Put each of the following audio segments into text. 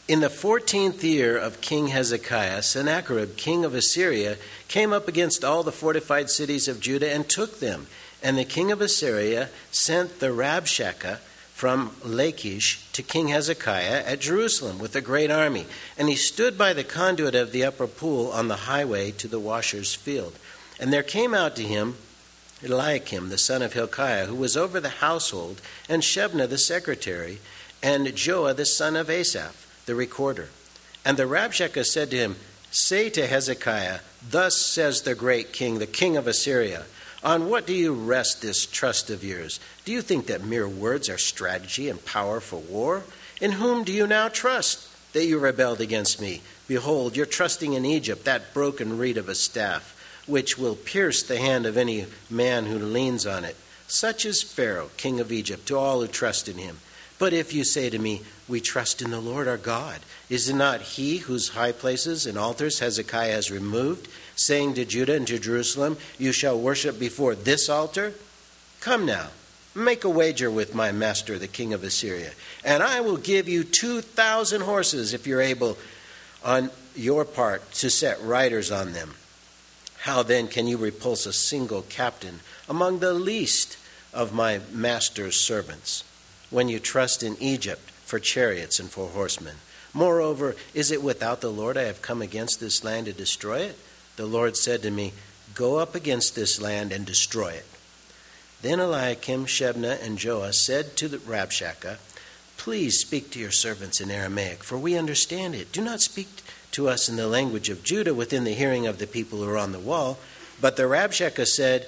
In the 14th year of King Hezekiah, Sennacherib, king of Assyria, came up against all the fortified cities of Judah and took them. And the king of Assyria sent the Rabshakeh from Lachish to King Hezekiah at Jerusalem with a great army. And he stood by the conduit of the upper pool on the highway to the washer's field. And there came out to him Eliakim, the son of Hilkiah, who was over the household, and Shebna, the secretary, and Joah, the son of Asaph, the recorder. And the Rabshakeh said to him, "Say to Hezekiah, thus says the great king, the king of Assyria, on what do you rest this trust of yours? Do you think that mere words are strategy and power for war? In whom do you now trust that you rebelled against me? Behold, you're trusting in Egypt, that broken reed of a staff, which will pierce the hand of any man who leans on it. Such is Pharaoh, king of Egypt, to all who trust in him. But if you say to me, we trust in the Lord our God, is it not he whose high places and altars Hezekiah has removed, saying to Judah and to Jerusalem, you shall worship before this altar? Come now, make a wager with my master, the king of Assyria, and I will give you 2,000 horses if you're able on your part to set riders on them. How then can you repulse a single captain among the least of my master's servants, when you trust in Egypt for chariots and for horsemen? Moreover, is it without the Lord I have come against this land to destroy it? The Lord said to me, go up against this land and destroy it. Then Eliakim, Shebna, and Joah said to the Rabshakeh, please speak to your servants in Aramaic, for we understand it. Do not speak to us in the language of Judah within the hearing of the people who are on the wall. But the Rabshakeh said,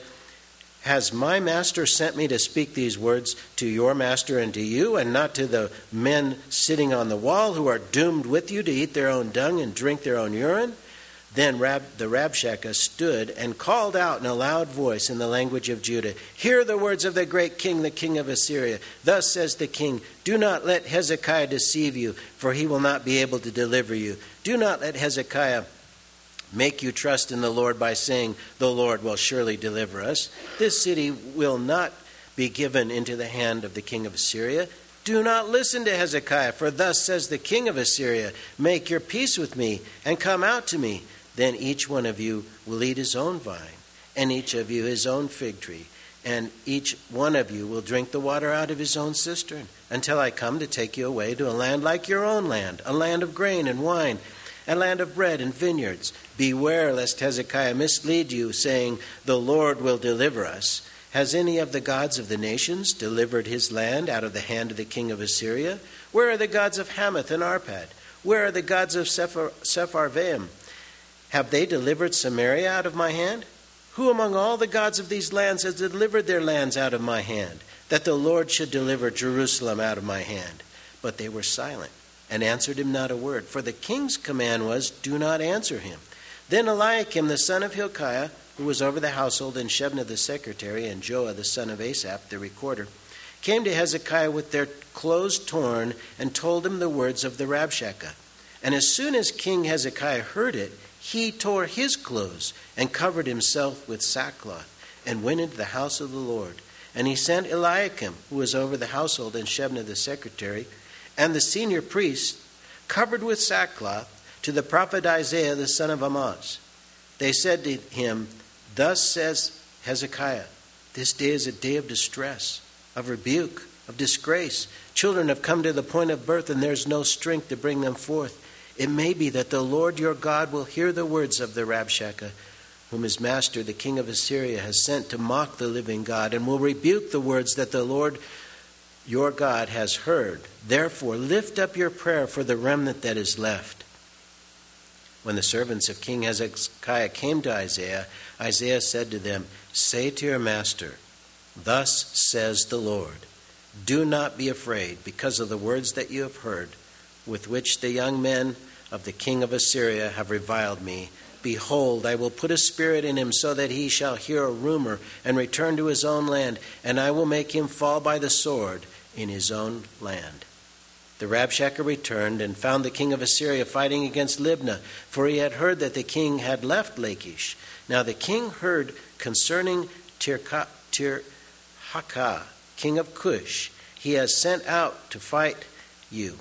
has my master sent me to speak these words to your master and to you, and not to the men sitting on the wall who are doomed with you to eat their own dung and drink their own urine? Then the Rabshakeh stood and called out in a loud voice in the language of Judah, hear the words of the great king, the king of Assyria. Thus says the king, do not let Hezekiah deceive you, for he will not be able to deliver you. Do not let Hezekiah make you trust in the Lord by saying, the Lord will surely deliver us. This city will not be given into the hand of the king of Assyria. Do not listen to Hezekiah, for thus says the king of Assyria, make your peace with me and come out to me. Then each one of you will eat his own vine, and each of you his own fig tree, and each one of you will drink the water out of his own cistern, until I come to take you away to a land like your own land, a land of grain and wine, a land of bread and vineyards. Beware lest Hezekiah mislead you, saying, the Lord will deliver us. Has any of the gods of the nations delivered his land out of the hand of the king of Assyria? Where are the gods of Hamath and Arpad? Where are the gods of Sepharvaim? Have they delivered Samaria out of my hand? Who among all the gods of these lands has delivered their lands out of my hand, that the Lord should deliver Jerusalem out of my hand? But they were silent and answered him not a word, for the king's command was, do not answer him. Then Eliakim, the son of Hilkiah, who was over the household, and Shebna the secretary, and Joah the son of Asaph the recorder, came to Hezekiah with their clothes torn and told him the words of the Rabshakeh. And as soon as King Hezekiah heard it, he tore his clothes and covered himself with sackcloth and went into the house of the Lord. And he sent Eliakim, who was over the household, and Shebna the secretary, and the senior priest, covered with sackcloth, to the prophet Isaiah the son of Amoz. They said to him, thus says Hezekiah, this day is a day of distress, of rebuke, of disgrace. Children have come to the point of birth, and there's no strength to bring them forth. It may be that the Lord your God will hear the words of the Rabshakeh, whom his master, the king of Assyria, has sent to mock the living God, and will rebuke the words that the Lord your God has heard. Therefore, lift up your prayer for the remnant that is left. When the servants of King Hezekiah came to Isaiah, Isaiah said to them, say to your master, thus says the Lord, do not be afraid because of the words that you have heard, with which the young men of the king of Assyria have reviled me. Behold, I will put a spirit in him so that he shall hear a rumor and return to his own land, and I will make him fall by the sword in his own land. The Rabshakeh returned and found the king of Assyria fighting against Libnah, for he had heard that the king had left Lachish. Now the king heard concerning Tirhakah, king of Cush, he has sent out to fight you.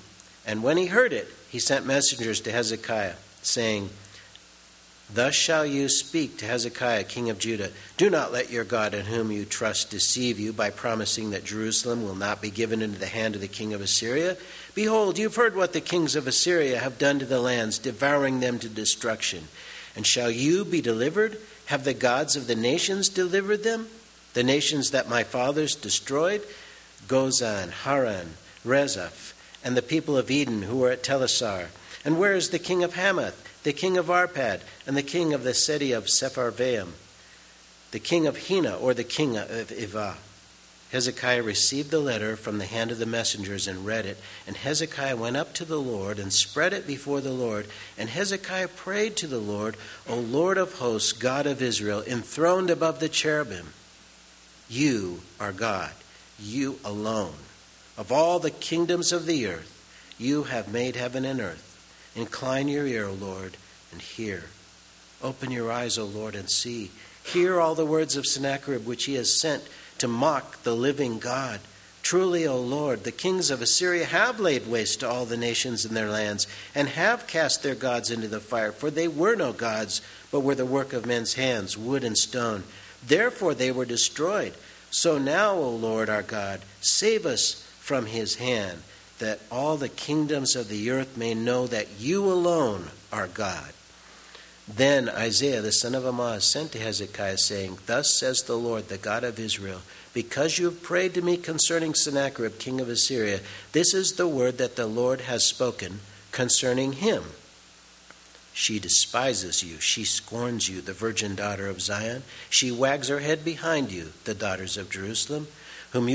And when he heard it, he sent messengers to Hezekiah, saying, "Thus shall you speak to Hezekiah, king of Judah. Do not let your God in whom you trust deceive you by promising that Jerusalem will not be given into the hand of the king of Assyria. Behold, you've heard what the kings of Assyria have done to the lands, devouring them to destruction. And shall you be delivered? Have the gods of the nations delivered them? The nations that my fathers destroyed? Gozan, Haran, Rezaph, and the people of Eden who were at Telassar. And where is the king of Hamath, the king of Arpad, and the king of the city of Sepharvaim, the king of Hena, or the king of Ivah?" Hezekiah received the letter from the hand of the messengers and read it. And Hezekiah went up to the Lord and spread it before the Lord. And Hezekiah prayed to the Lord, "O Lord of hosts, God of Israel, enthroned above the cherubim, you are God, you alone. Of all the kingdoms of the earth, you have made heaven and earth. Incline your ear, O Lord, and hear. Open your eyes, O Lord, and see. Hear all the words of Sennacherib, which he has sent to mock the living God. Truly, O Lord, the kings of Assyria have laid waste to all the nations in their lands, and have cast their gods into the fire, for they were no gods, but were the work of men's hands, wood and stone. Therefore they were destroyed. So now, O Lord our God, save us from his hand, that all the kingdoms of the earth may know that you alone are God." Then Isaiah the son of Amoz sent to Hezekiah, saying, "Thus says the Lord, the God of Israel, because you have prayed to me concerning Sennacherib, king of Assyria, this is the word that the Lord has spoken concerning him. She despises you, she scorns you, the virgin daughter of Zion. She wags her head behind you, the daughters of Jerusalem. Whom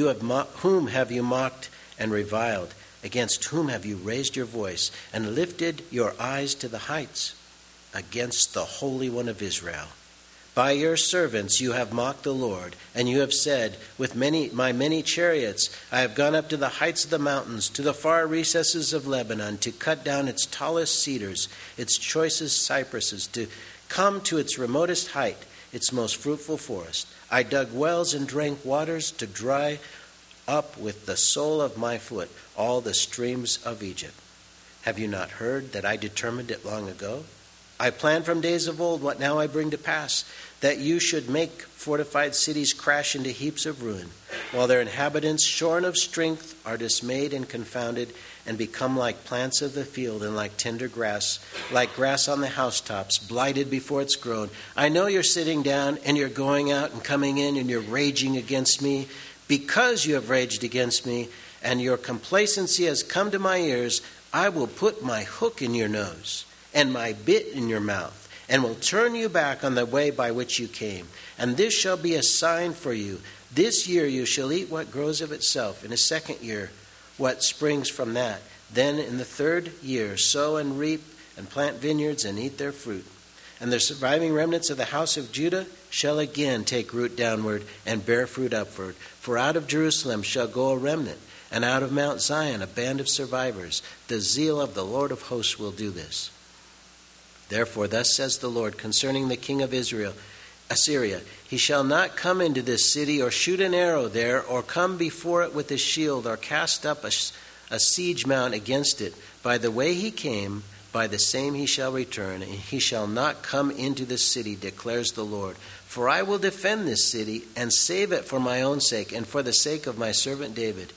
have you mocked and reviled? Against whom have you raised your voice and lifted your eyes to the heights? Against the Holy One of Israel. By your servants you have mocked the Lord, and you have said, with my many chariots I have gone up to the heights of the mountains, to the far recesses of Lebanon, to cut down its tallest cedars, its choicest cypresses, to come to its remotest height, its most fruitful forest. I dug wells and drank waters to dry up with the sole of my foot all the streams of Egypt. Have you not heard that I determined it long ago? I planned from days of old what now I bring to pass, that you should make fortified cities crash into heaps of ruin, while their inhabitants, shorn of strength, are dismayed and confounded, and become like plants of the field and like tender grass, like grass on the housetops, blighted before it's grown. I know you're sitting down and you're going out and coming in and you're raging against me. Because you have raged against me and your complacency has come to my ears, I will put my hook in your nose and my bit in your mouth, and will turn you back on the way by which you came. And this shall be a sign for you. This year you shall eat what grows of itself. In the second year, what springs from that. Then in the third year, sow and reap and plant vineyards and eat their fruit. And the surviving remnants of the house of Judah shall again take root downward and bear fruit upward. For out of Jerusalem shall go a remnant, and out of Mount Zion a band of survivors. The zeal of the Lord of hosts will do this. Therefore, thus says the Lord concerning the king of Assyria, he shall not come into this city or shoot an arrow there, or come before it with a shield, or cast up a siege mount against it. By the way he came, by the same he shall return, and he shall not come into this city, declares the Lord. For I will defend this city and save it for my own sake and for the sake of my servant David.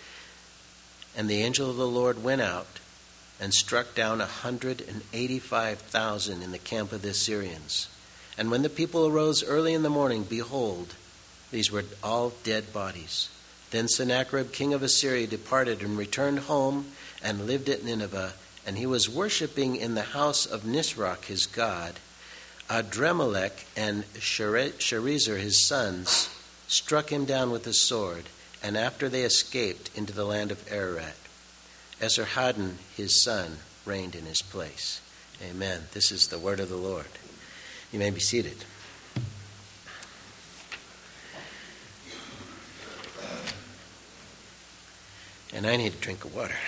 And the angel of the Lord went out and struck down 185,000 in the camp of the Assyrians. And when the people arose early in the morning, behold, these were all dead bodies. Then Sennacherib, king of Assyria, departed and returned home and lived at Nineveh. And he was worshipping in the house of Nisroch his god. Adremelech and Sharezer his sons struck him down with a sword, and after they escaped into the land of Ararat. Esarhaddon his son reigned in his place. Amen. This is the word of the Lord. You may be seated. And I need a drink of water.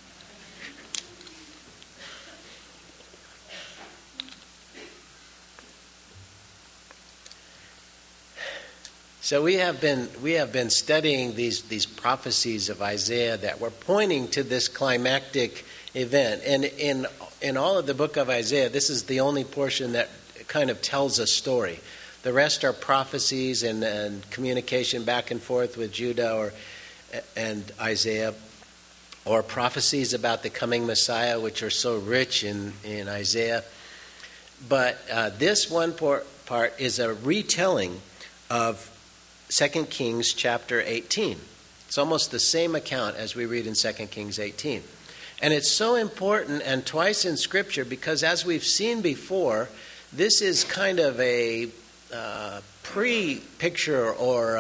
So we have been studying these prophecies of Isaiah that were pointing to this climactic event. And in all of the book of Isaiah, this is the only portion that kind of tells a story. The rest are prophecies and communication back and forth with Judah and Isaiah, or prophecies about the coming Messiah, which are so rich in Isaiah. But this one part is a retelling of 2 Kings chapter 18. It's almost the same account as we read in 2 Kings 18. And it's so important, and twice in Scripture, because as we've seen before, this is kind of a pre-picture or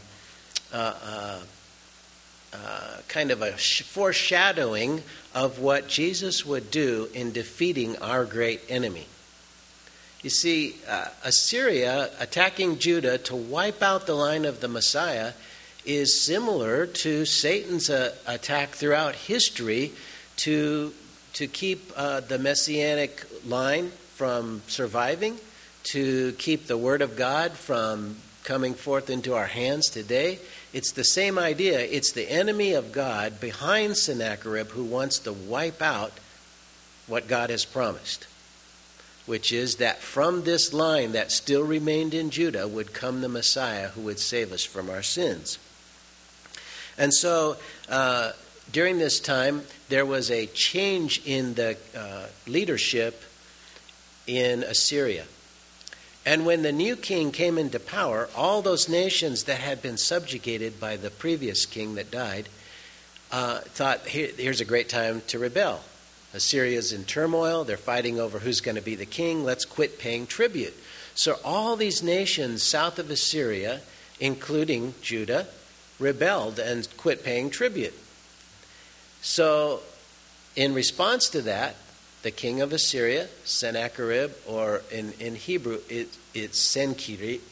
kind of a foreshadowing of what Jesus would do in defeating our great enemy. You see, Assyria attacking Judah to wipe out the line of the Messiah is similar to Satan's attack throughout history to keep the Messianic line from surviving, to keep the Word of God from coming forth into our hands today. It's the same idea. It's the enemy of God behind Sennacherib who wants to wipe out what God has promised, which is that from this line that still remained in Judah would come the Messiah who would save us from our sins. And so during this time, there was a change in the leadership in Assyria. And when the new king came into power, all those nations that had been subjugated by the previous king that died thought, here's a great time to rebel. Assyria's in turmoil. They're fighting over who's going to be the king. Let's quit paying tribute. So all these nations south of Assyria, including Judah, rebelled and quit paying tribute. So in response to that, the king of Assyria, Sennacherib, or in Hebrew, it's Sennacherib.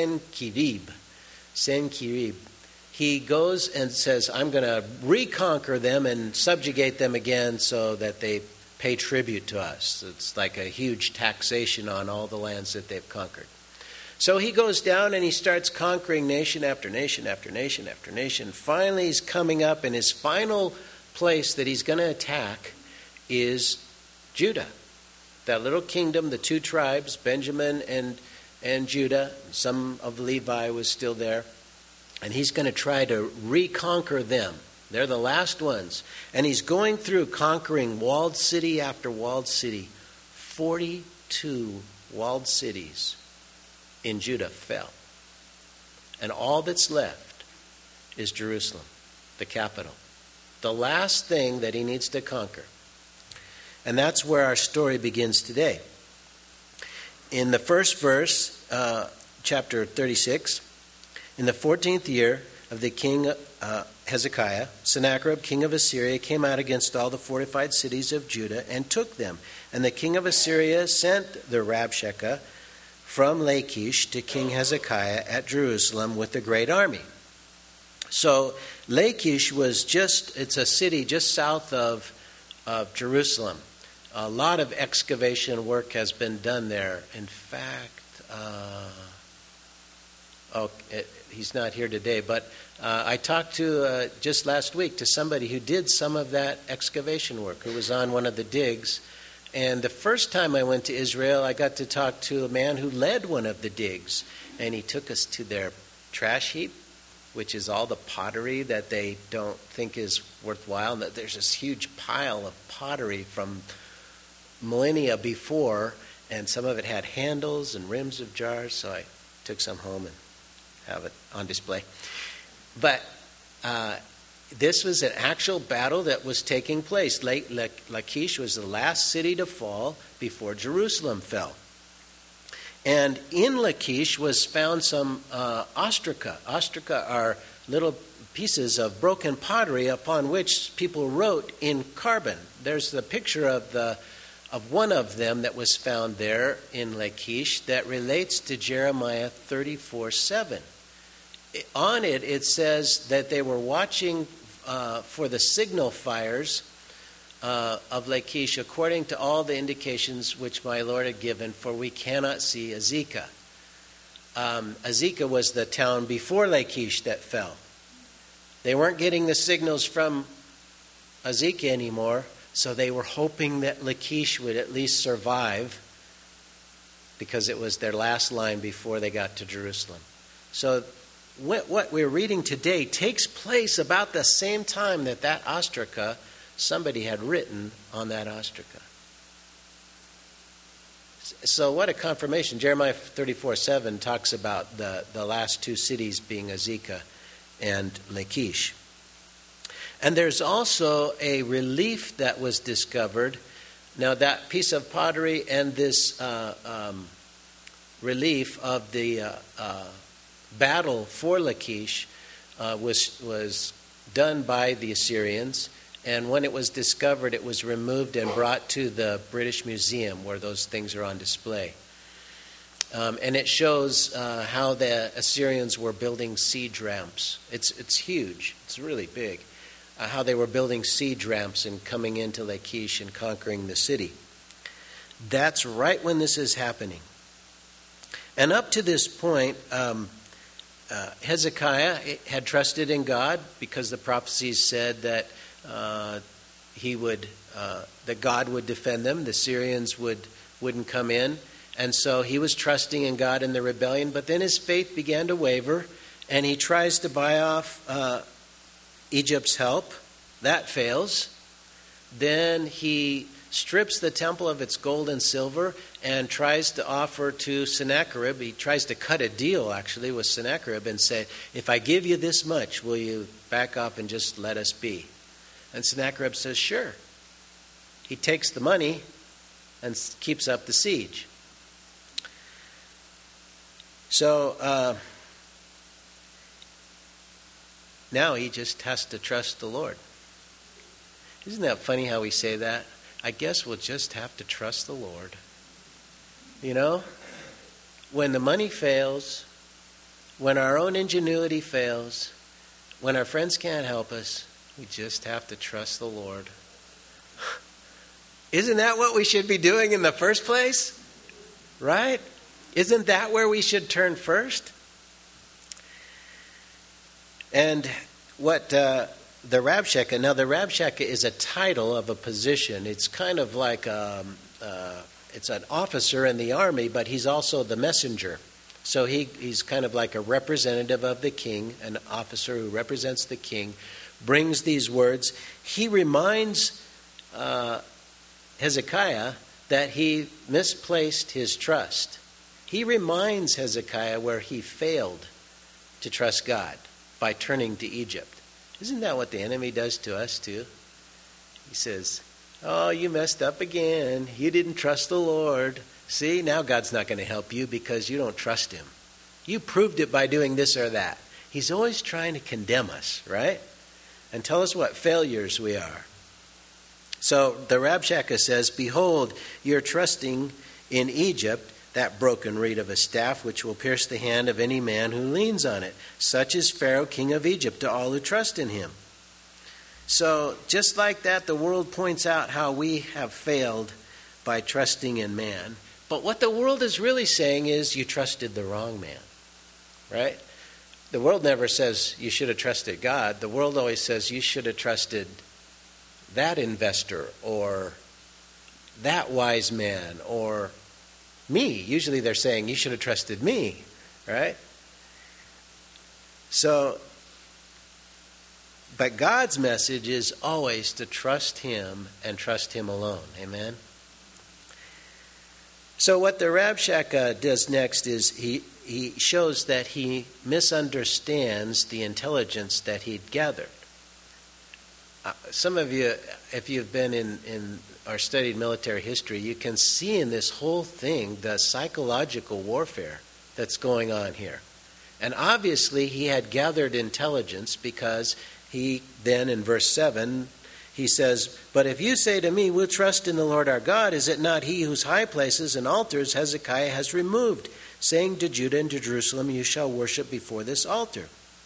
He goes and says, I'm going to reconquer them and subjugate them again so that they pay tribute to us. It's like a huge taxation on all the lands that they've conquered. So he goes down and he starts conquering nation after nation after nation after nation. Finally, he's coming up, and his final place that he's going to attack is Judah. That little kingdom, the two tribes, Benjamin and Judah. Some of Levi was still there. And he's going to try to reconquer them. They're the last ones. And he's going through conquering walled city after walled city. 42 walled cities in Judah fell. And all that's left is Jerusalem, the capital. The last thing that he needs to conquer. And that's where our story begins today. In the first verse, chapter 36, in the 14th year of the king Hezekiah, Sennacherib, king of Assyria, came out against all the fortified cities of Judah and took them. And the king of Assyria sent the Rabshakeh from Lachish to King Hezekiah at Jerusalem with a great army. So Lachish was it's a city just south of Jerusalem. A lot of excavation work has been done there. In fact, he's not here today, but I talked to, just last week, to somebody who did some of that excavation work, who was on one of the digs. And the first time I went to Israel, I got to talk to a man who led one of the digs. And he took us to their trash heap, which is all the pottery that they don't think is worthwhile. And there's this huge pile of pottery from millennia before, and some of it had handles and rims of jars, so I took some home and have it on display. But this was an actual battle that was taking place. Lachish was the last city to fall before Jerusalem fell. And in Lachish was found some ostraca. Ostraca are little pieces of broken pottery upon which people wrote in carbon. There's the picture of one of them that was found there in Lachish that relates to Jeremiah 34:7. On it, it says that they were watching for the signal fires of Lachish according to all the indications which my Lord had given, for we cannot see Azekah. Azekah was the town before Lachish that fell. They weren't getting the signals from Azekah anymore, So they were hoping that Lachish would at least survive, because it was their last line before they got to Jerusalem. So what we're reading today takes place about the same time that ostraca, somebody had written on that ostraca. So what a confirmation. Jeremiah 34:7 talks about the last two cities being Azekah and Lachish. And there's also a relief that was discovered. Now that piece of pottery and this relief of the battle for Lachish was done by the Assyrians. And when it was discovered, it was removed and brought to the British Museum, where those things are on display. And it shows how the Assyrians were building siege ramps. It's huge. It's really big. How they were building siege ramps and coming into Lachish and conquering the city. That's right when this is happening. And up to this point, Hezekiah had trusted in God, because the prophecies said that that God would defend them. The Syrians wouldn't come in. And so he was trusting in God in the rebellion. But then his faith began to waver, and he tries to buy off Egypt's help. That fails. Then he strips the temple of its gold and silver and tries to offer to Sennacherib. He tries to cut a deal, actually, with Sennacherib and say, if I give you this much, will you back off and just let us be? And Sennacherib says, sure. He takes the money and keeps up the siege. So now he just has to trust the Lord. Isn't that funny how we say that? I guess we'll just have to trust the Lord. You know, when the money fails, when our own ingenuity fails, when our friends can't help us, we just have to trust the Lord. Isn't that what we should be doing in the first place? Right? Isn't that where we should turn first? And what the Rabshakeh, now the Rabshakeh is a title of a position. It's kind of like it's an officer in the army, but he's also the messenger. So he's kind of like a representative of the king, an officer who represents the king, brings these words. He reminds Hezekiah that he misplaced his trust. He reminds Hezekiah where he failed to trust God by turning to Egypt. Isn't that what the enemy does to us too? He says, oh, you messed up again. You didn't trust the Lord. See, now God's not going to help you because you don't trust him. You proved it by doing this or that. He's always trying to condemn us, right? And tell us what failures we are. So the Rabshakeh says, behold, you're trusting in Egypt, that broken reed of a staff which will pierce the hand of any man who leans on it. Such is Pharaoh, king of Egypt, to all who trust in him. So just like that, the world points out how we have failed by trusting in man. But what the world is really saying is you trusted the wrong man, right? The world never says you should have trusted God. The world always says you should have trusted that investor or that wise man or me. Usually they're saying you should have trusted me, right? So, but God's message is always to trust him and trust him alone. Amen? So what the Rabshakeh does next is he shows that he misunderstands the intelligence that he'd gathered. Some of you, if you've been in or studied military history, you can see in this whole thing the psychological warfare that's going on here. And obviously he had gathered intelligence because he then in verse 7, he says, but if you say to me, we'll trust in the Lord our God, is it not he whose high places and altars Hezekiah has removed, saying to Judah and to Jerusalem, you shall worship before this altar?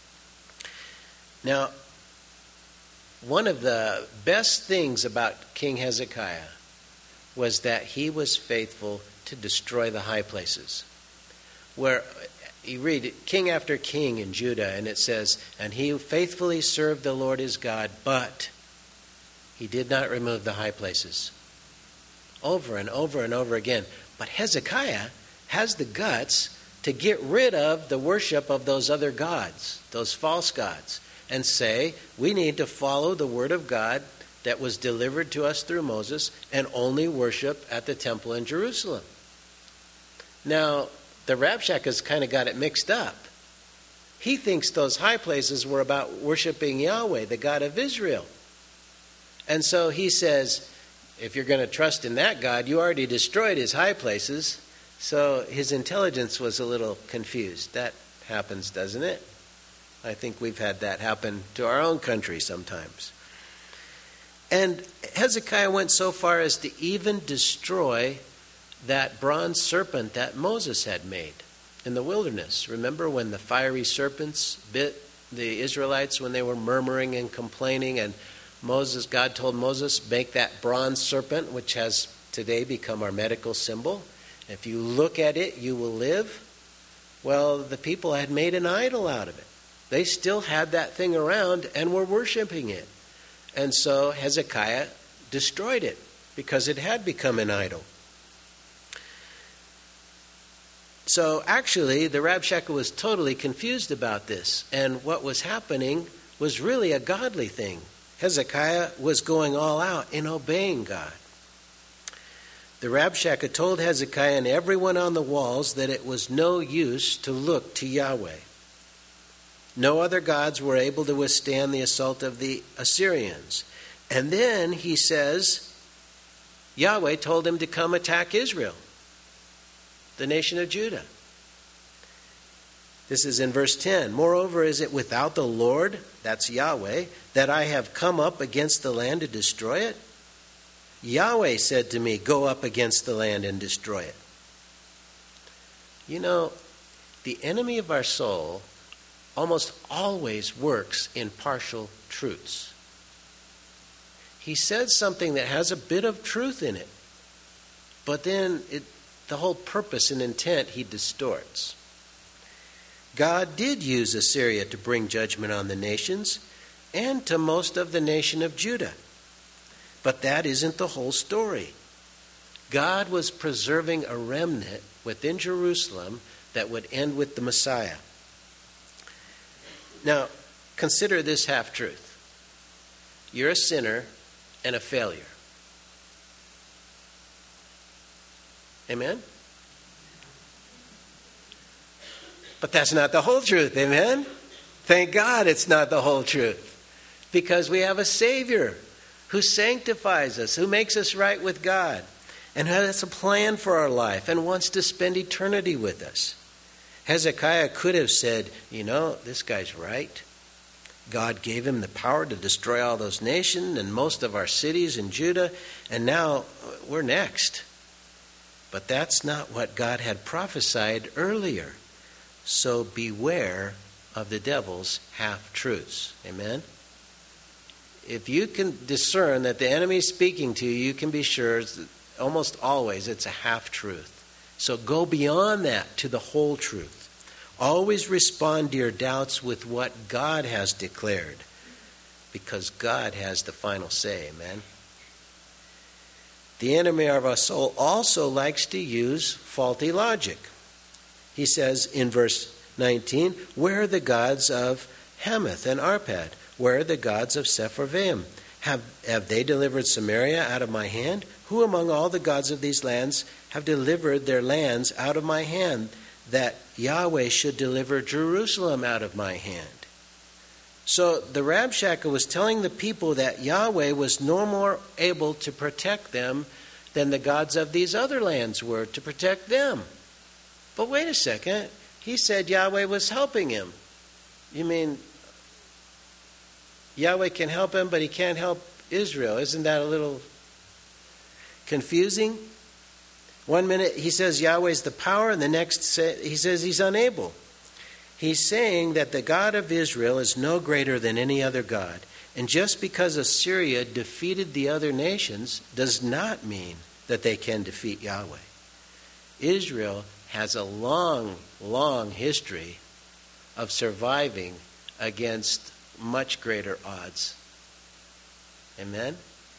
Now, one of the best things about King Hezekiah was that he was faithful to destroy the high places. Where you read king after king in Judah, and it says, and he faithfully served the Lord his God, but He did not remove the high places. Over and over and over again. But Hezekiah has the guts to get rid of the worship of those other gods, those false gods, and say, we need to follow the word of God that was delivered to us through Moses and only worship at the temple in Jerusalem. Now, the Rabshakeh has kind of got it mixed up. He thinks those high places were about worshiping Yahweh, the God of Israel. And so he says, if you're going to trust in that God, you already destroyed his high places. So his intelligence was a little confused. That happens, doesn't it? I think we've had that happen to our own country sometimes. And Hezekiah went so far as to even destroy that bronze serpent that Moses had made in the wilderness. Remember when the fiery serpents bit the Israelites when they were murmuring and complaining, and God told Moses, make that bronze serpent, which has today become our medical symbol. If you look at it, you will live. Well, the people had made an idol out of it. They still had that thing around and were worshiping it. And so Hezekiah destroyed it because it had become an idol. So actually, the Rabshakeh was totally confused about this. And what was happening was really a godly thing. Hezekiah was going all out in obeying God. The Rabshakeh told Hezekiah and everyone on the walls that it was no use to look to Yahweh. No other gods were able to withstand the assault of the Assyrians. And then he says, Yahweh told him to come attack Israel, the nation of Judah. This is in verse 10. Moreover, is it without the Lord, that's Yahweh, that I have come up against the land to destroy it? Yahweh said to me, go up against the land and destroy it. You know, the enemy of our soul almost always works in partial truths. He says something that has a bit of truth in it, but then the whole purpose and intent he distorts. God did use Assyria to bring judgment on the nations and to most of the nation of Judah. But that isn't the whole story. God was preserving a remnant within Jerusalem that would end with the Messiah. Now, consider this half-truth. You're a sinner and a failure. Amen? But that's not the whole truth, amen? Thank God it's not the whole truth. Because we have a Savior who sanctifies us, who makes us right with God, and has a plan for our life and wants to spend eternity with us. Hezekiah could have said, you know, this guy's right. God gave him the power to destroy all those nations and most of our cities in Judah, and now we're next. But that's not what God had prophesied earlier. So beware of the devil's half-truths. Amen? If you can discern that the enemy is speaking to you, you can be sure almost always it's a half-truth. So go beyond that to the whole truth. Always respond to your doubts with what God has declared, because God has the final say. Amen? The enemy of our soul also likes to use faulty logic. He says in verse 19, where are the gods of Hamath and Arpad? Where are the gods of Sepharvaim? Have they delivered Samaria out of my hand? Who among all the gods of these lands have delivered their lands out of my hand, that Yahweh should deliver Jerusalem out of my hand? So the Rabshakeh was telling the people that Yahweh was no more able to protect them than the gods of these other lands were to protect them. But wait a second. He said Yahweh was helping him. You mean Yahweh can help him, but he can't help Israel? Isn't that a little confusing? One minute he says Yahweh's the power, and the next he says he's unable. He's saying that the God of Israel is no greater than any other God. And just because Assyria defeated the other nations does not mean that they can defeat Yahweh. Israel has a long, long history of surviving against much greater odds. Amen?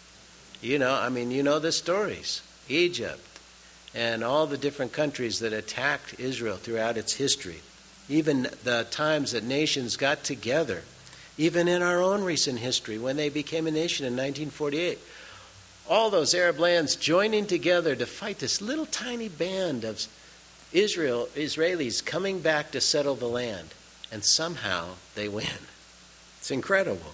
You know the stories. Egypt and all the different countries that attacked Israel throughout its history. Even the times that nations got together. Even in our own recent history, when they became a nation in 1948. All those Arab lands joining together to fight this little tiny band of Israelis coming back to settle the land. And somehow they win. It's incredible.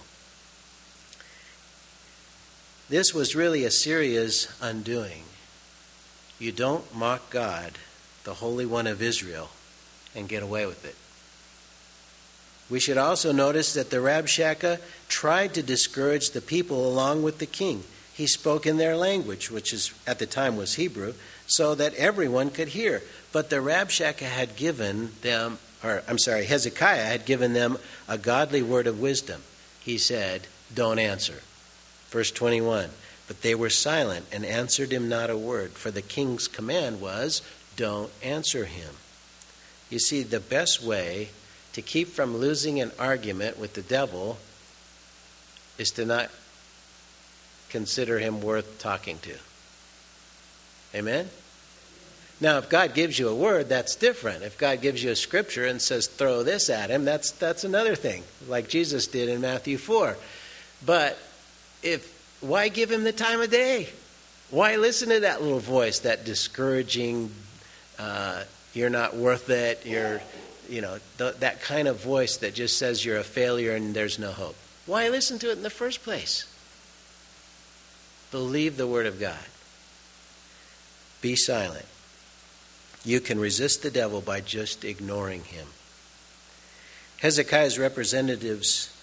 This was really Assyria's undoing. You don't mock God, the Holy One of Israel, and get away with it. We should also notice that the Rabshakeh tried to discourage the people along with the king. He spoke in their language, which at the time was Hebrew, so that everyone could hear. But the Rabshakeh had given them, Hezekiah had given them a godly word of wisdom. He said, don't answer. Verse 21, but they were silent and answered him not a word, for the king's command was, don't answer him. You see, the best way to keep from losing an argument with the devil is to not consider him worth talking to. Amen? Now, if God gives you a word, that's different. If God gives you a scripture and says, throw this at him, that's another thing, like Jesus did in Matthew 4. But why give him the time of day? Why listen to that little voice, that discouraging, you're not worth it, that kind of voice that just says you're a failure and there's no hope? Why listen to it in the first place? Believe the word of God. Be silent. You can resist the devil by just ignoring him. Hezekiah's representatives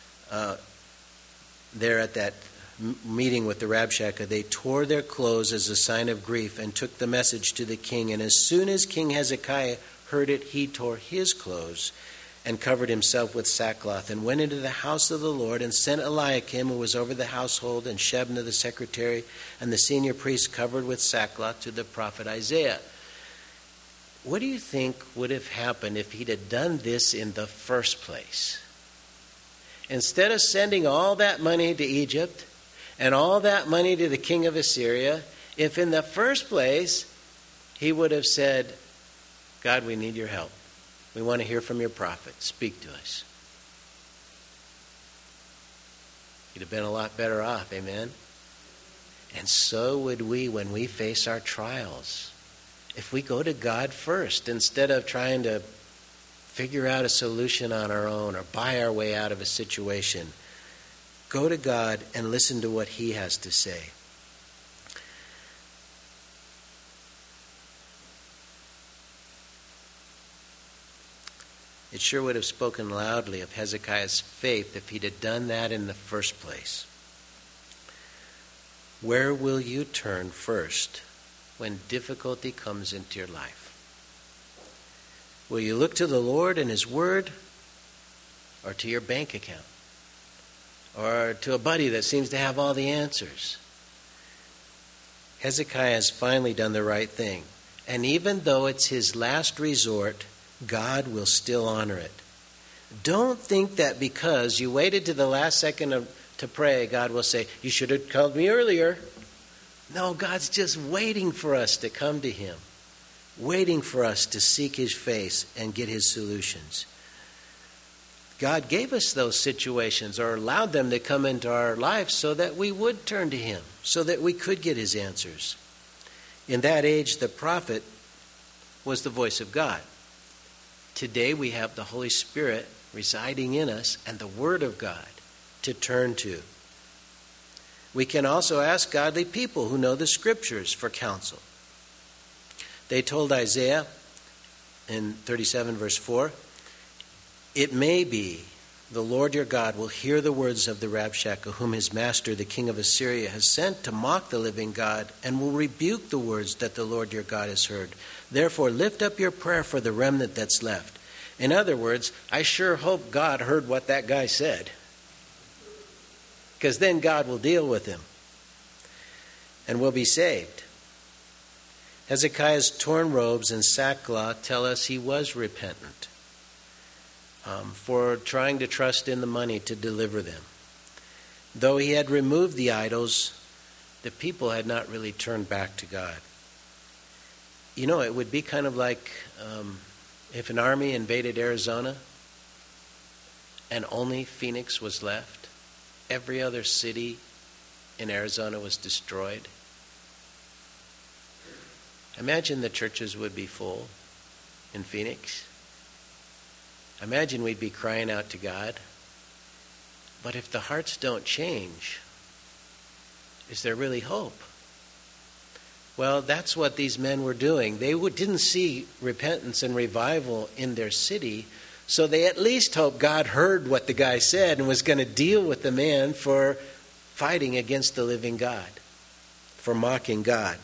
there at that meeting with the Rabshakeh, they tore their clothes as a sign of grief and took the message to the king. And as soon as King Hezekiah heard it, he tore his clothes and covered himself with sackcloth and went into the house of the Lord and sent Eliakim, who was over the household, and Shebna the secretary, and the senior priest covered with sackcloth to the prophet Isaiah. What do you think would have happened if he'd have done this in the first place? Instead of sending all that money to Egypt and all that money to the king of Assyria, if in the first place he would have said, God, we need your help. We want to hear from your prophet. Speak to us. You'd have been a lot better off, amen? And so would we when we face our trials. If we go to God first, instead of trying to figure out a solution on our own or buy our way out of a situation, go to God and listen to what he has to say. It sure would have spoken loudly of Hezekiah's faith if he'd have done that in the first place. Where will you turn first when difficulty comes into your life? Will you look to the Lord and his word, or to your bank account, or to a buddy that seems to have all the answers? Hezekiah has finally done the right thing. And even though it's his last resort, God will still honor it. Don't think that because you waited to the last second to pray, God will say, you should have called me earlier. No, God's just waiting for us to come to him, waiting for us to seek his face and get his solutions. God gave us those situations, or allowed them to come into our life, so that we would turn to him, so that we could get his answers. In that age, the prophet was the voice of God. Today we have the Holy Spirit residing in us and the Word of God to turn to. We can also ask godly people who know the Scriptures for counsel. They told Isaiah in 37 verse 4, it may be the Lord your God will hear the words of the Rabshakeh, whom his master, the king of Assyria, has sent to mock the living God, and will rebuke the words that the Lord your God has heard. Therefore, lift up your prayer for the remnant that's left. In other words, I sure hope God heard what that guy said, because then God will deal with him and we'll be saved. Hezekiah's torn robes and sackcloth tell us he was repentant for trying to trust in the money to deliver them. Though he had removed the idols, the people had not really turned back to God. You know, it would be kind of like if an army invaded Arizona and only Phoenix was left. Every other city in Arizona was destroyed. Imagine the churches would be full in Phoenix. Imagine we'd be crying out to God. But if the hearts don't change, is there really hope? Well, that's what these men were doing. They didn't see repentance and revival in their city, so they at least hoped God heard what the guy said and was going to deal with the man for fighting against the living God, for mocking God.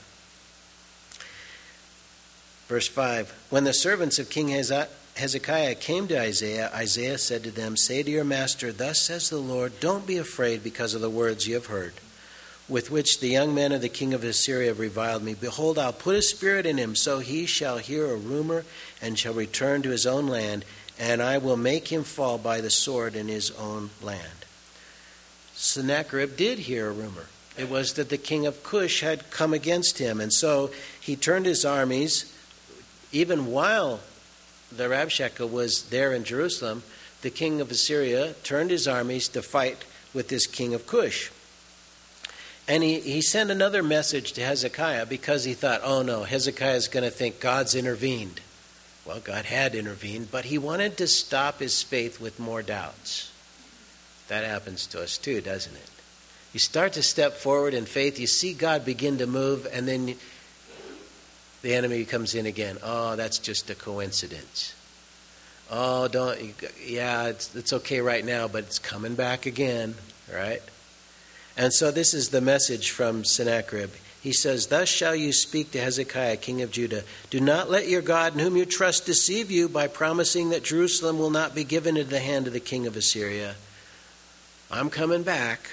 Verse 5, when the servants of King Hezekiah came to Isaiah, Isaiah said to them, say to your master, thus says the Lord, don't be afraid because of the words you have heard, with which the young men of the king of Assyria have reviled me. Behold, I'll put a spirit in him, so he shall hear a rumor and shall return to his own land, and I will make him fall by the sword in his own land. Sennacherib did hear a rumor. It was that the king of Cush had come against him, and so he turned his armies. Even while the Rabshakeh was there in Jerusalem, the king of Assyria turned his armies to fight with this king of Cush. And he sent another message to Hezekiah because he thought, oh no, Hezekiah is going to think God's intervened. Well, God had intervened, but he wanted to stop his faith with more doubts. That happens to us too, doesn't it? You start to step forward in faith, you see God begin to move, and then the enemy comes in again. Oh, that's just a coincidence. Oh, it's okay right now, but it's coming back again, right? And so this is the message from Sennacherib. He says, thus shall you speak to Hezekiah, king of Judah. Do not let your God in whom you trust deceive you by promising that Jerusalem will not be given into the hand of the king of Assyria. I'm coming back.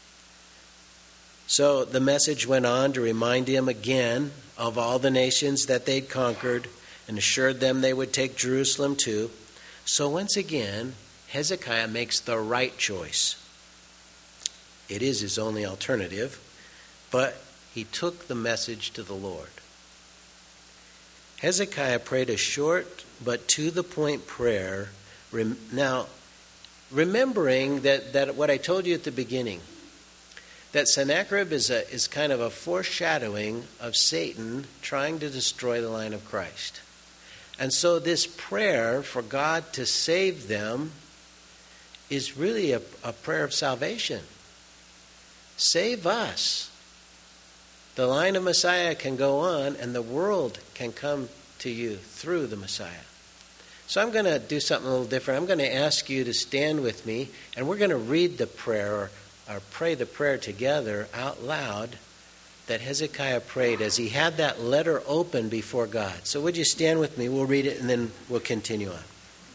So the message went on to remind him again of all the nations that they'd conquered and assured them they would take Jerusalem too. So once again, Hezekiah makes the right choice. It is his only alternative, but he took the message to the Lord. Hezekiah prayed a short but to-the-point prayer. Now, remembering that what I told you at the beginning, that Sennacherib is kind of a foreshadowing of Satan trying to destroy the line of Christ. And so this prayer for God to save them is really a prayer of salvation. Save us. The line of Messiah can go on, and the world can come to you through the Messiah. So I'm going to do something a little different. I'm going to ask you to stand with me, and we're going to read the prayer or pray the prayer together out loud that Hezekiah prayed as he had that letter open before God. So would you stand with me? We'll read it, and then we'll continue on.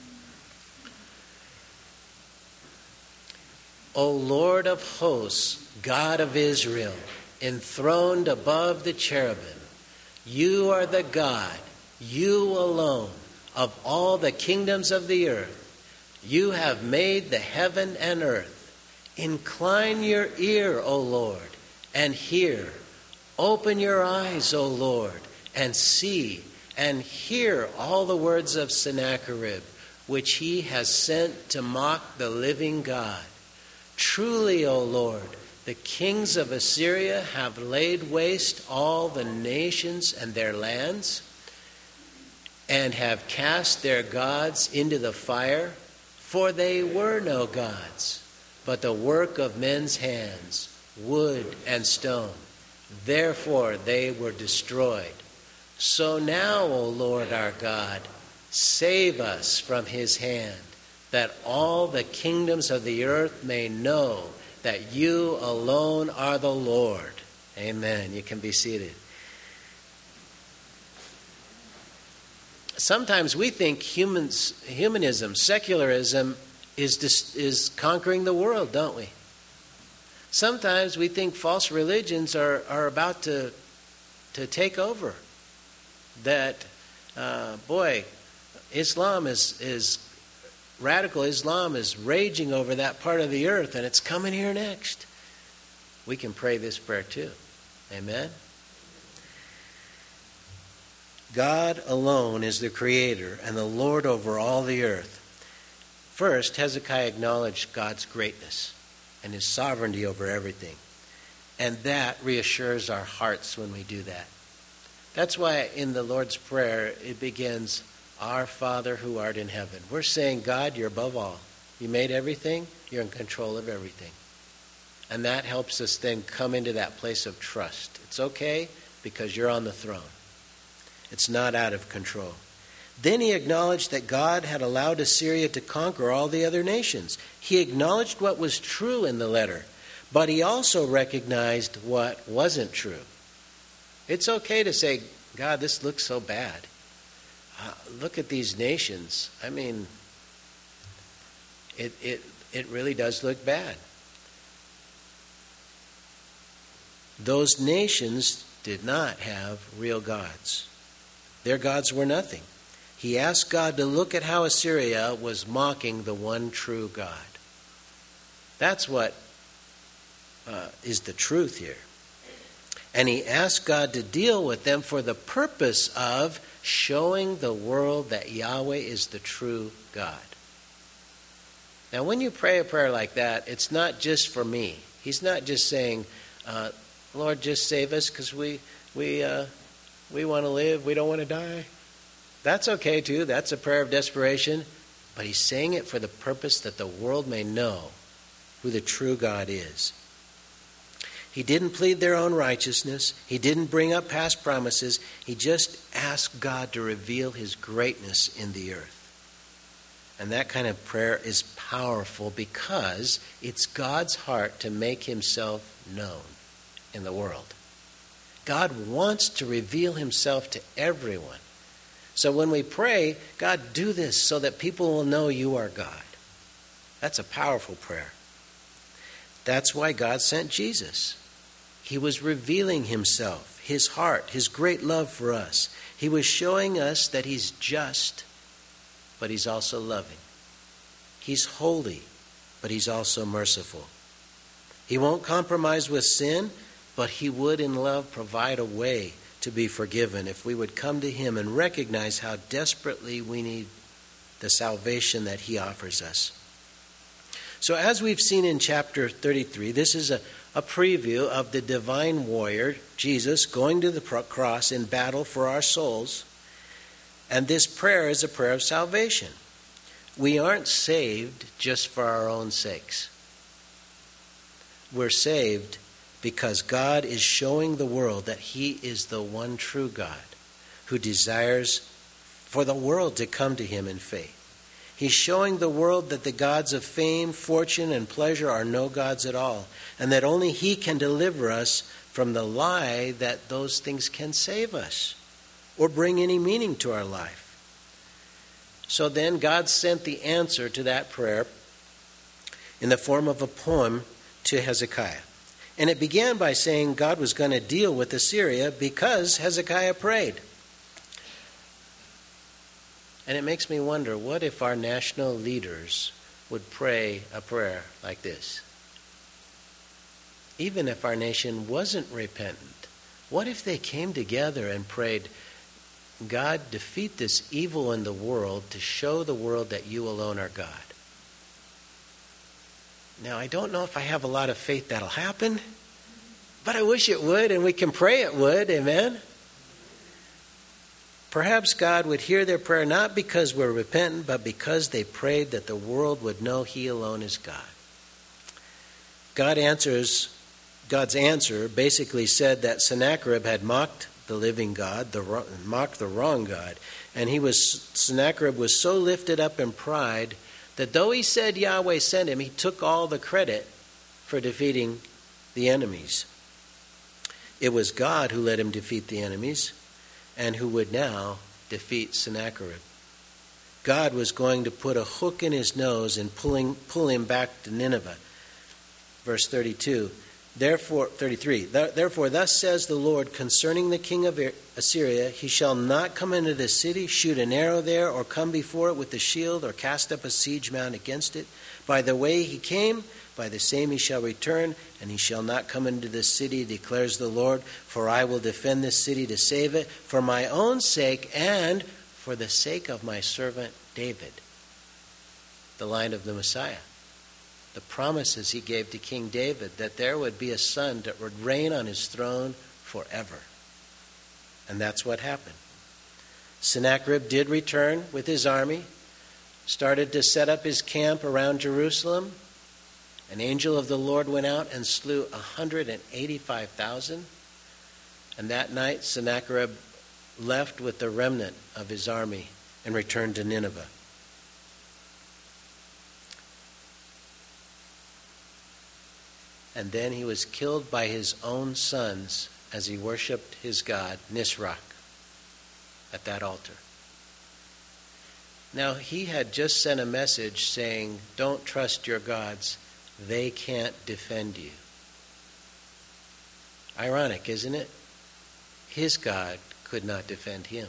O Lord of hosts, God of Israel, enthroned above the cherubim, you are the God, you alone, of all the kingdoms of the earth. You have made the heaven and earth. Incline your ear, O Lord, and hear. Open your eyes, O Lord, and see, and hear all the words of Sennacherib, which he has sent to mock the living God. Truly, O Lord, the kings of Assyria have laid waste all the nations and their lands, and have cast their gods into the fire, for they were no gods, but the work of men's hands, wood and stone. Therefore they were destroyed. So now, O Lord our God, save us from his hand, that all the kingdoms of the earth may know that you alone are the Lord. Amen. You can be seated. Sometimes we think humanism, secularism is conquering the world, don't we? Sometimes we think false religions are about to take over. That, Islam is radical Islam is raging over that part of the earth, and it's coming here next. We can pray this prayer too. Amen? God alone is the creator and the Lord over all the earth. First, Hezekiah acknowledged God's greatness and his sovereignty over everything. And that reassures our hearts when we do that. That's why in the Lord's Prayer it begins, Our Father who art in heaven. We're saying, God, you're above all. You made everything. You're in control of everything. And that helps us then come into that place of trust. It's okay because you're on the throne. It's not out of control. Then he acknowledged that God had allowed Assyria to conquer all the other nations. He acknowledged what was true in the letter, but he also recognized what wasn't true. It's okay to say, God, this looks so bad. Look at these nations. I mean, it really does look bad. Those nations did not have real gods. Their gods were nothing. He asked God to look at how Assyria was mocking the one true God. That's what is the truth here. And he asked God to deal with them for the purpose of showing the world that Yahweh is the true God. Now, when you pray a prayer like that, it's not just for me. He's not just saying, Lord, just save us because we want to live, we don't want to die. That's okay too. That's a prayer of desperation. But he's saying it for the purpose that the world may know who the true God is. He didn't plead their own righteousness. He didn't bring up past promises. He just asked God to reveal his greatness in the earth. And that kind of prayer is powerful because it's God's heart to make himself known in the world. God wants to reveal himself to everyone. So when we pray, God, do this so that people will know you are God. That's a powerful prayer. That's why God sent Jesus. He was revealing himself, his heart, his great love for us. He was showing us that he's just, but he's also loving. He's holy, but he's also merciful. He won't compromise with sin, but he would in love provide a way to be forgiven if we would come to him and recognize how desperately we need the salvation that he offers us. So as we've seen in chapter 33, this is a preview of the divine warrior, Jesus, going to the cross in battle for our souls. And this prayer is a prayer of salvation. We aren't saved just for our own sakes. We're saved because God is showing the world that he is the one true God who desires for the world to come to him in faith. He's showing the world that the gods of fame, fortune, and pleasure are no gods at all, and that only he can deliver us from the lie that those things can save us or bring any meaning to our life. So then God sent the answer to that prayer in the form of a poem to Hezekiah. And it began by saying God was going to deal with Assyria because Hezekiah prayed. And it makes me wonder, what if our national leaders would pray a prayer like this? Even if our nation wasn't repentant, what if they came together and prayed, God, defeat this evil in the world to show the world that you alone are God? Now, I don't know if I have a lot of faith that'll happen, but I wish it would, and we can pray it would, amen? Perhaps God would hear their prayer not because we're repentant, but because they prayed that the world would know he alone is God. God's answer basically said that Sennacherib had mocked the living God, mocked the wrong God, and Sennacherib was so lifted up in pride that though he said Yahweh sent him, he took all the credit for defeating the enemies. It was God who let him defeat the enemies and who would now defeat Sennacherib. God was going to put a hook in his nose and pull him back to Nineveh. Verse 32. Therefore, thus says the Lord concerning the king of Assyria, he shall not come into the city, shoot an arrow there, or come before it with the shield, or cast up a siege mound against it. By the way he came, By the same he shall return, and he shall not come into this city, declares the Lord. For I will defend this city to save it, for my own sake and for the sake of my servant David. The line of the Messiah. The promises he gave to King David that there would be a son that would reign on his throne forever. And that's what happened. Sennacherib did return with his army, started to set up his camp around Jerusalem. An angel of the Lord went out and slew 185,000. And that night Sennacherib left with the remnant of his army and returned to Nineveh. And then he was killed by his own sons as he worshipped his god Nisroch at that altar. Now, he had just sent a message saying, don't trust your gods. They can't defend you. Ironic, isn't it? His God could not defend him.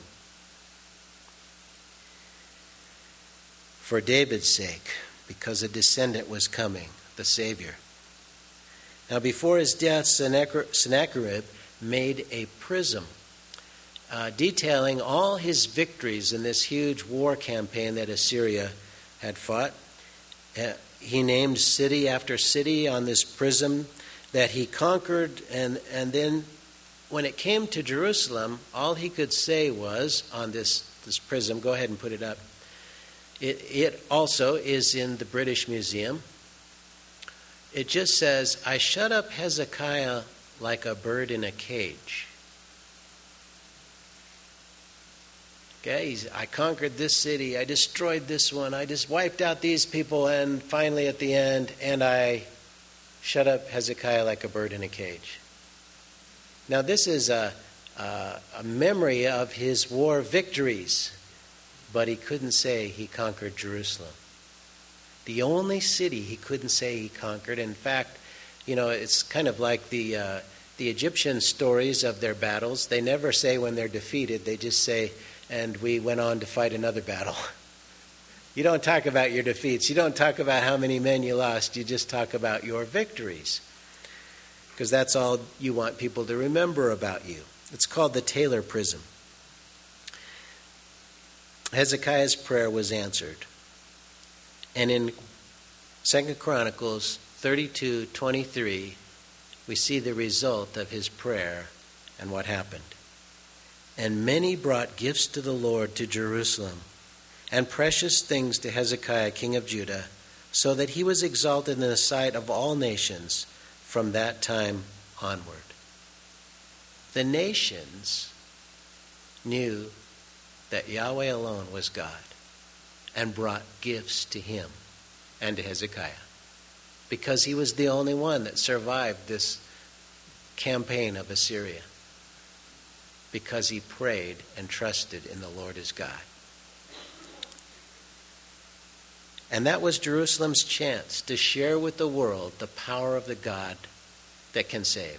For David's sake, because a descendant was coming, the Savior. Now, before his death, Sennacherib made a prism detailing all his victories in this huge war campaign that Assyria had fought. He named city after city on this prism that he conquered, and then when it came to Jerusalem, all he could say was on this prism, go ahead and put it up. It also is in the British Museum. It just says, I shut up Hezekiah like a bird in a cage. Okay, I conquered this city, I destroyed this one, I just wiped out these people, and finally at the end, and I shut up Hezekiah like a bird in a cage. Now this is a memory of his war victories, but he couldn't say he conquered Jerusalem. The only city he couldn't say he conquered. In fact, it's kind of like the Egyptian stories of their battles. They never say when they're defeated, they just say, and we went on to fight another battle. You don't talk about your defeats. You don't talk about how many men you lost. You just talk about your victories. Because that's all you want people to remember about you. It's called the Taylor Prism. Hezekiah's prayer was answered. And in 2 Chronicles 32:23, we see the result of his prayer and what happened. And many brought gifts to the Lord to Jerusalem, and precious things to Hezekiah, king of Judah, so that he was exalted in the sight of all nations from that time onward. The nations knew that Yahweh alone was God and brought gifts to him and to Hezekiah because he was the only one that survived this campaign of Assyria because he prayed and trusted in the Lord his God. And that was Jerusalem's chance to share with the world the power of the God that can save.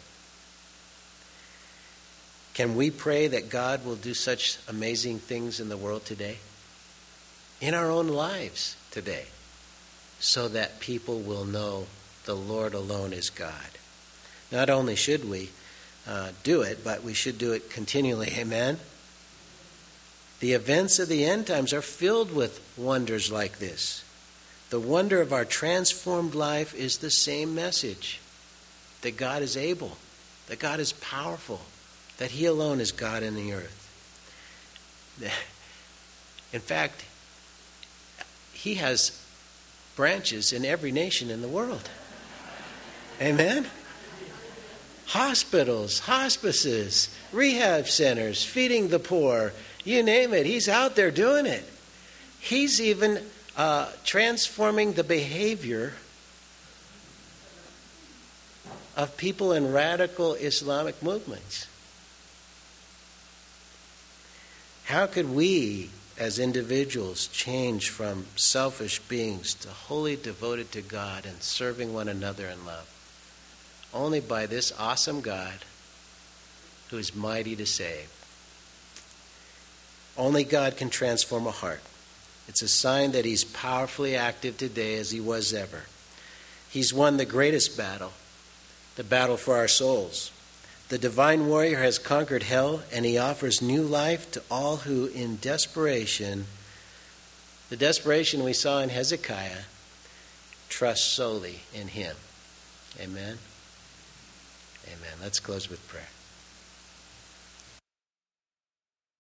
Can we pray that God will do such amazing things in the world today? In our own lives today, so that people will know the Lord alone is God. Not only should we do it, but we should do it continually. Amen? The events of the end times are filled with wonders like this. The wonder of our transformed life is the same message, that God is able, that God is powerful, that he alone is God in the earth. In fact, he has branches in every nation in the world. Amen? Hospitals, hospices, rehab centers, feeding the poor, you name it. He's out there doing it. He's even transforming the behavior of people in radical Islamic movements. How could we, as individuals, change from selfish beings to wholly devoted to God and serving one another in love? Only by this awesome God who is mighty to save. Only God can transform a heart. It's a sign that he's powerfully active today as he was ever. He's won the greatest battle, the battle for our souls. The divine warrior has conquered hell, and he offers new life to all who in desperation, the desperation we saw in Hezekiah, trust solely in him. Amen? Amen. Let's close with prayer.